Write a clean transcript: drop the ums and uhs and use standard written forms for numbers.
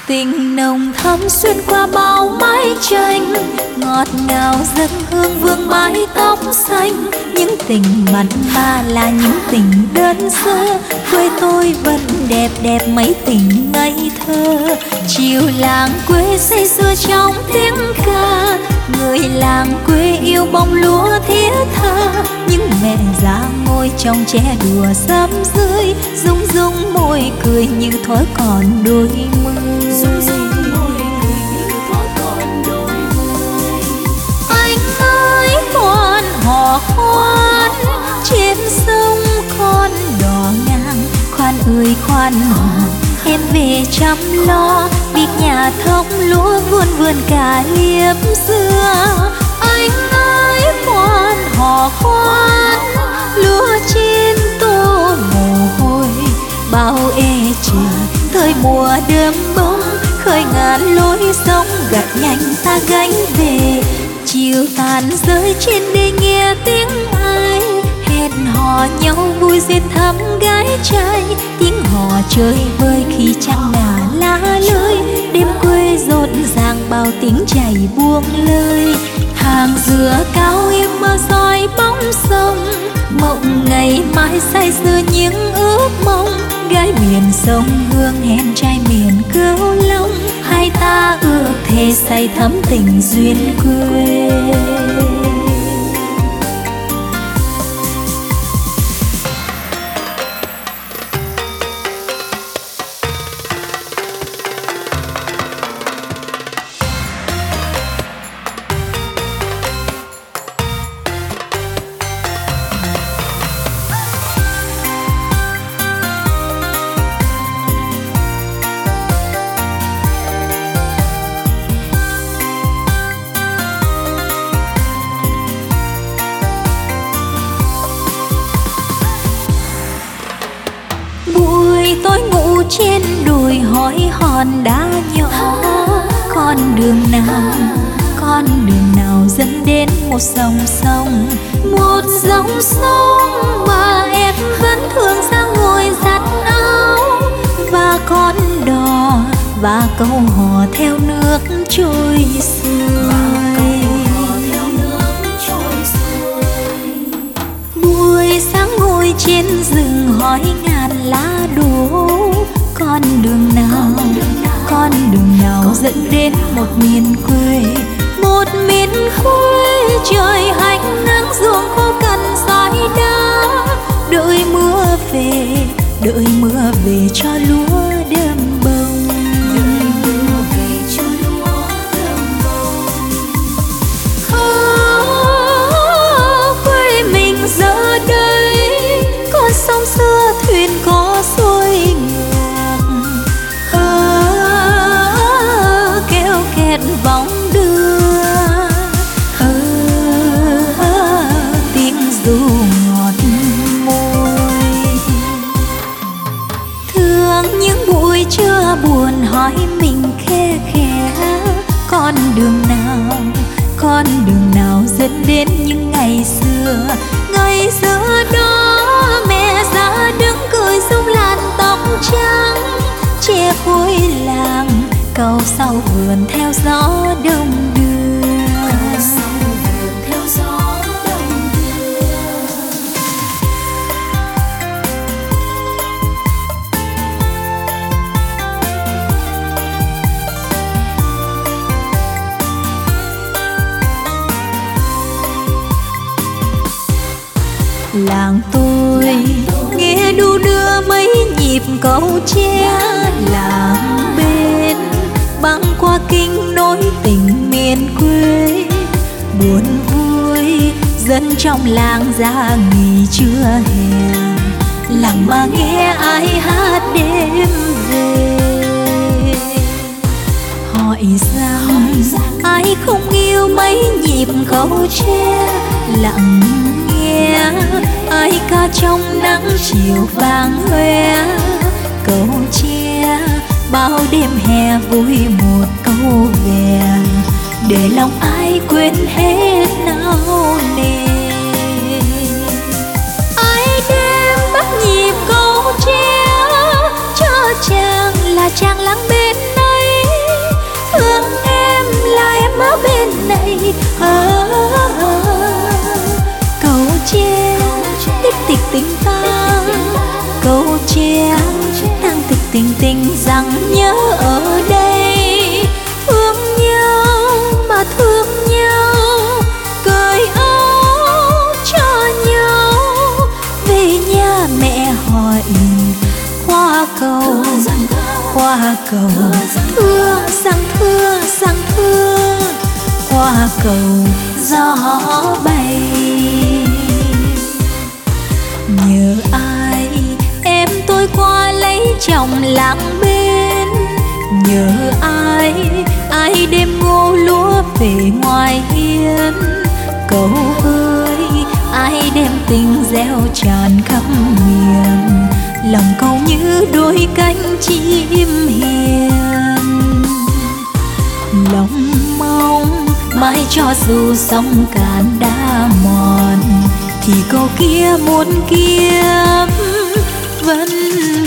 Tình nồng thắm xuyên qua bao mái tranh, ngọt ngào dân hương vương mái tóc xanh. Những tình mặn mà là những tình đơn sơ, quê tôi vẫn đẹp đẹp mấy tình ngây thơ. Chiều làng quê say sưa trong tiếng ca, người làng quê yêu bông lúa thiết tha. Những mẹ già ngồi trong tre đùa sớm rơi, rung rung môi cười như thuở còn đôi mươi. Anh ơi con hò khoan trên sông con đò ngang, khoan ơi khoan hò em về chăm lo, biết nhà thông lúa vườn vườn cả liếp xưa. Anh ơi khoan hò khoan lúa trên tô mồ hôi, bao ê chề thời mùa đơm bông, khơi ngàn lối sông gặt nhanh ta gánh về. Chiều tàn rơi trên đê nghe tiếng ai hẹn hò nhau vui duyên thắm gái trai. Tiếng hò chơi vơi khi trăng ngả lá lơi, đêm quê rộn ràng bao tiếng chảy buông lơi. Hàng dừa cao im mơ soi bóng sông, mộng ngày mai say sưa những ước mong. Gái miền sông Hương hẹn trai miền Cửu Long, hai ta ước thề say thắm tình duyên quê. Tôi ngủ trên đồi hỏi hòn đá nhỏ, con đường nào dẫn đến một dòng sông, một dòng sông mà em vẫn thường ra ngồi giặt áo. Và con đò và câu hò theo nước trôi xuôi. Buổi sáng ngồi trên rừng hỏi ngàn lá đổ, con đường nào dẫn đến một miền quê, một miền quê trời hanh nắng ruộng khô cằn dãi đá. Đợi mưa về cho lúa đơm bông. Quê mình giờ đây có sông xưa thuyền có xuôi ngược, kêu kẹt vòng đưa, tiếng ru ngọt môi. Thường những buổi trưa buồn hỏi mình khe khẽ, con đường nào dẫn đến những ngày xưa. Ngày xưa đó mẹ già đứng cười rung làn tóc trắng, che cuối làng cầu sau vườn theo gió đông đưa. Làng tôi nghe đu đưa mấy nhịp cầu tre, làng bên băng qua kinh nối tình miền quê. Buồn vui dân trong làng ra nghỉ trưa hè, lặng mà nghe ai hát đêm về. Hỏi rằng ai không yêu mấy nhịp cầu tre, lặng nghe ai ca trong nắng chiều vàng hoe. Cầu tre bao đêm hè vui một câu về, để lòng ai quên hết nao nề. Ai đêm bắt nhịp cầu tre cho chàng là chàng lắng bên đây, che đang thực tình tình rằng nhớ ở đây, thương nhau mà thương nhau, cởi áo cho nhau, về nhà mẹ hỏi qua cầu thưa sang thưa qua cầu gió bay. Nhớ ai em tôi qua lấy chồng làng bên, nhớ ai đêm ngô lúa về ngoài hiên, cầu ơi ai đem tình gieo tràn khắp miền, lòng câu như đôi cánh chim hiền. Lòng mong mãi cho dù sông cạn đã mòn, thì câu kia muôn kiếp vẫn